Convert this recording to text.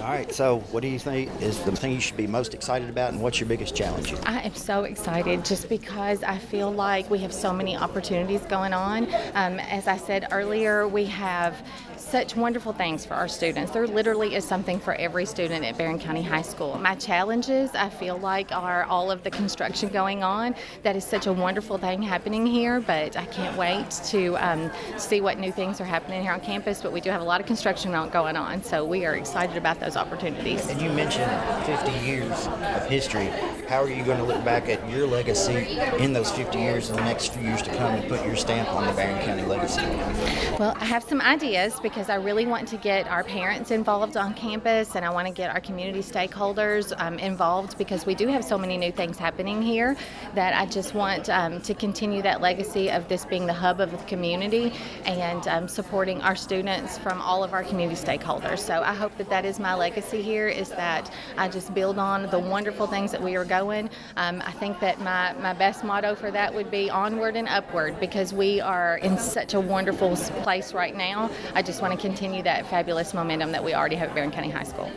All right, so what do you think is the thing you should be most excited about, and what's your biggest challenge? I am so excited just because I feel like we have so many opportunities going on. As I said earlier, we have such wonderful things for our students. There literally is something for every student at Barron County High School. My challenges, I feel like, are all of the construction going on. That is such a wonderful thing happening here, but I can't wait to see what new things are happening here on campus. But we do have a lot of construction going on, so we are excited about those opportunities. And you mentioned 50 years of history. How are you going to look back at your legacy in those 50 years and the next few years to come and put your stamp on the Barron County legacy? Well, I have some ideas because I really want to get our parents involved on campus, and I want to get our community stakeholders involved because we do have so many new things happening here that I just want to continue that legacy of this being the hub of the community and supporting our students from all of our community stakeholders. So I hope that that is my legacy here, is that I just build on the wonderful things that we are going. I think that my best motto for that would be onward and upward, because we are in such a wonderful place right now. I just want to continue that fabulous momentum that we already have at Barron County High School.